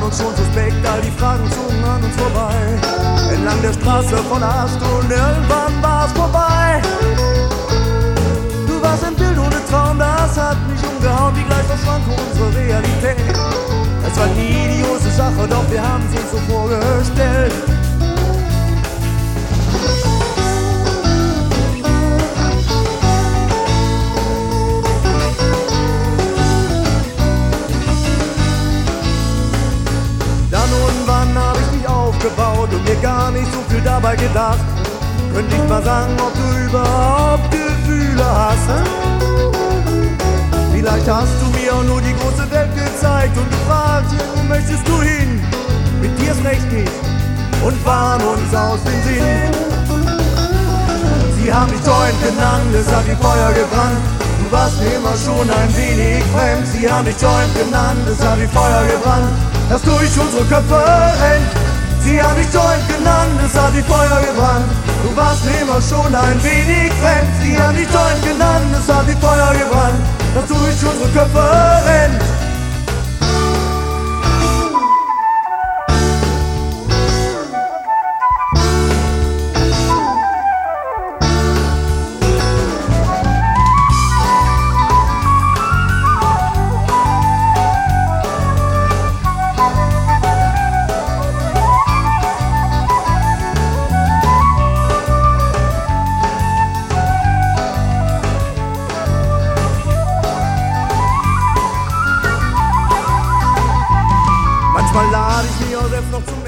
uns schon suspekt, all die Fragen zogen an uns vorbei. Entlang der Straße voller Ast und irgendwann war's vorbei. Du warst ein Bild ohne Traum, das hat mich umgehauen, wie gleich verschwand unsere Realität. Es war nie die große Sache, doch wir haben es uns so vorgestellt. Gebaut und mir gar nicht so viel dabei gedacht. Könnte ich mal sagen, ob du überhaupt Gefühle hast? Vielleicht hast du mir auch nur die große Welt gezeigt und gefragt, wo möchtest du hin? Mit dir ist recht nicht und waren uns aus dem Sinn. Sie haben mich Joint genannt, es hat wie Feuer gebrannt. Du warst mir immer schon ein wenig fremd. Sie haben mich Joint genannt, es hat wie Feuer gebrannt, das durch unsere Köpfe rennt. Sie haben mich Joint genannt, es hat wie Feuer gebrannt. Du warst mir immer schon ein wenig fremd. Sie haben mich Joint genannt, es hat wie Feuer gebrannt, das durch unsere Köpfe rennt. Manchmal lade ich mich auch selbst noch zum